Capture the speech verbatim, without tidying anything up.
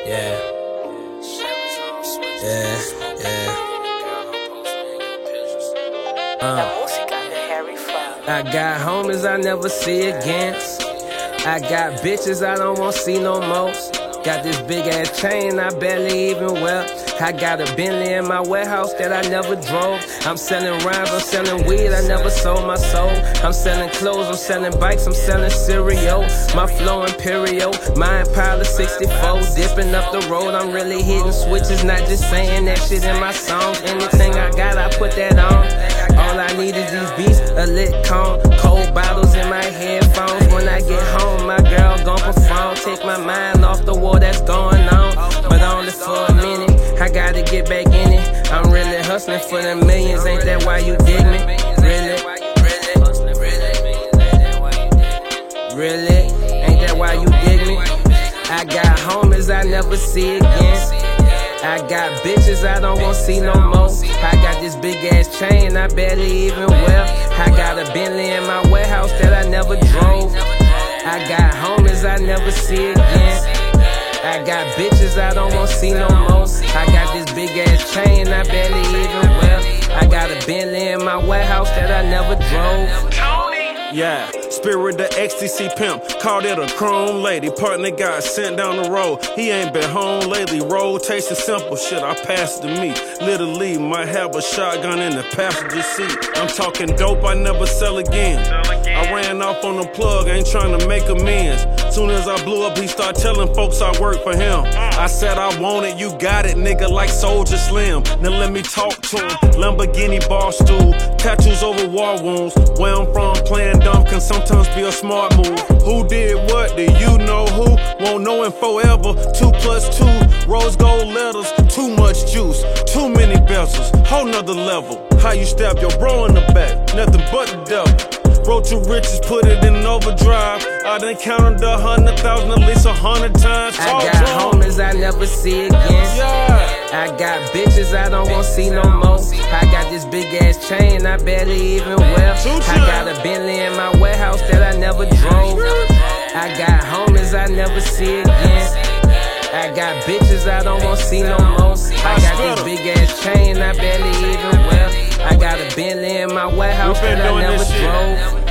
Yeah. Yeah, yeah. Uh. I got homies I never see again. I got bitches I don't want to see no more. Got this big ass chain I barely even wear. I got a Bentley in my warehouse that I never drove. I'm selling rhymes, I'm selling weed, I never sold my soul. I'm selling clothes, I'm selling bikes, I'm selling cereal. My flow imperial, my Impala sixty-four. Dipping up the road, I'm really hitting switches, not just saying that shit in my songs. Anything I got, I put that on. All I need is these beats, a lit cone, cold bottles in my headphones. When I get home, my girl gon' perform. Take my mind off the war that's going on, but only for a minute. I gotta get back in it. I'm really hustling for the millions. Ain't that why you dig me? Really? Really? Ain't that why you dig me? I got homies I never see again. I got bitches I don't want to see no more. I got this big ass chain I barely even wear. I got a Bentley in my warehouse that I never drove. I got homies I never see again. I got bitches I don't want to see no more. I got this big ass chain I barely even wear. I got a Bentley in my warehouse that I never drove. Yeah, Spirit the X T C pimp, called it a chrome lady. Partner got sent down the road, he ain't been home lately. Road tasting simple, shit I passed to me. Literally, might have a shotgun in the passenger seat. I'm talking dope I never sell again. I ran off on the plug, ain't trying to make amends. Soon as I blew up, he start telling folks I work for him. I said I want it, you got it, nigga, like Soldier Slim. Now let me talk to him. Lamborghini bar stool, tattoos over war wounds. Where I'm from, playing dumb can sometimes be a smart move. Who did what? Do you know who? Won't know him forever. Two plus two, rose gold letters. Too much juice, too many bezels. Whole nother level. How you stab your bro in the back? Nothing but the devil. Road to riches, put it in overdrive. I done counted a hundred thousand at least a hundred times. I got homies I never see again. Yeah. I got bitches I don't want to see no more. I got this big ass chain I barely even wear. I got a Bentley in my warehouse that I never drove. I got homies I never see again. I got bitches I don't want to see no more. I got this big ass chain I barely even wear. I got a Bentley in my warehouse that I never drove.